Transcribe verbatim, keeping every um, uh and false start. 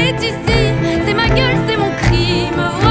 est ici. C'est ma gueule, c'est mon crime.